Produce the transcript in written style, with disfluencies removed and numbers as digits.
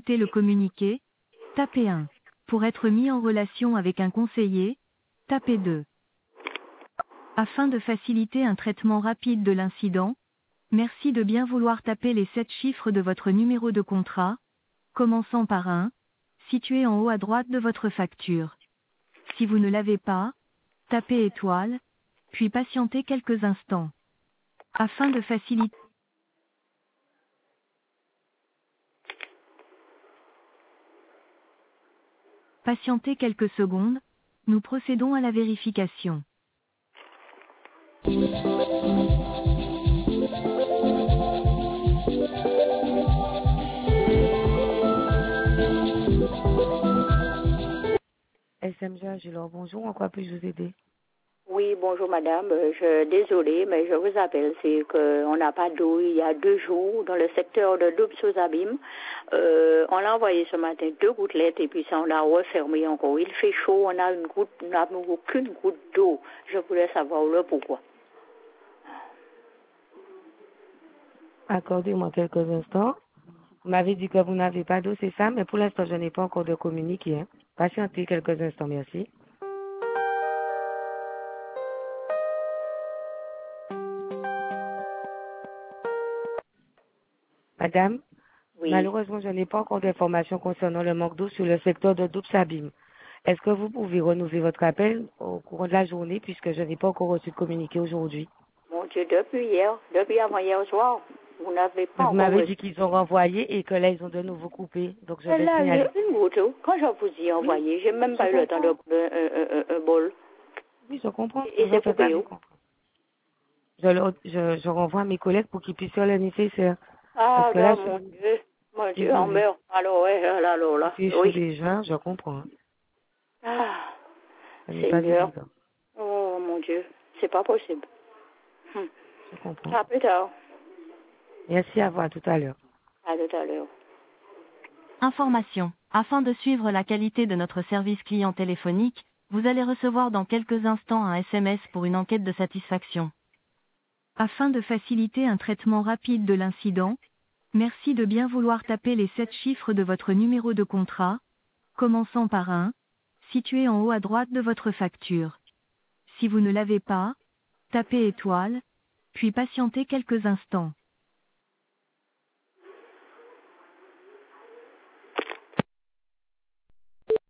écouter le communiqué, tapez 1. Pour être mis en relation avec un conseiller, tapez 2. Afin de faciliter un traitement rapide de l'incident, merci de bien vouloir taper les 7 chiffres de votre numéro de contrat, commençant par 1, situé en haut à droite de votre facture. Si vous ne l'avez pas, tapez étoile, puis patientez quelques instants. Afin de faciliter Patientez quelques secondes, nous procédons à la vérification. SMG Agilor, bonjour, en quoi puis-je vous aider? Oui, bonjour madame. Désolée, mais je vous appelle. C'est qu'on n'a pas d'eau il y a 2 jours dans le secteur de Doubs-aux-Abîmes. On l'a envoyé ce matin 2 gouttelettes et puis ça on l'a refermé encore. Il fait chaud, on n'a aucune goutte d'eau. Je voulais savoir le pourquoi. Accordez-moi quelques instants. Vous m'avez dit que vous n'avez pas d'eau, c'est ça, mais pour l'instant, je n'ai pas encore de communiqué. Hein. Patientez quelques instants, merci. Madame, Oui. malheureusement, je n'ai pas encore d'informations concernant le manque d'eau sur le secteur de Doubs-Abîmes. Est-ce que vous pouvez renouveler votre appel au courant de la journée puisque je n'ai pas encore reçu de communiqué aujourd'hui? Mon Dieu, depuis avant-hier soir, vous n'avez pas Vous encore m'avez reçu. dit qu'ils ont renvoyé et que là, ils ont de nouveau coupé. Donc, je vais Elle a signaler. une goutte. Quand je vous ai envoyé, j'ai même pas eu le temps de un bol. Oui, je comprends. Et Ne vous c'est faites pas coupé bien où? comprendre. Je renvoie à mes collègues pour qu'ils puissent faire le nécessaire. Parce Ah, que là, regarde, mon Dieu, on désolée. meurt. Alors, ouais, alors là, C'est chaud oui. déjà, je comprends. Hein. Ah, Ce n'est pas Seigneur. évident. Oh, mon Dieu, c'est pas possible. Hum. Je comprends. À plus tard. Merci à vous, à tout à l'heure. À tout à l'heure. Information. Afin de suivre la qualité de notre service client téléphonique, vous allez recevoir dans quelques instants un SMS pour une enquête de satisfaction. Afin de faciliter un traitement rapide de l'incident, merci de bien vouloir taper les 7 chiffres de votre numéro de contrat, commençant par 1, situé en haut à droite de votre facture. Si vous ne l'avez pas, tapez étoile, puis patientez quelques instants.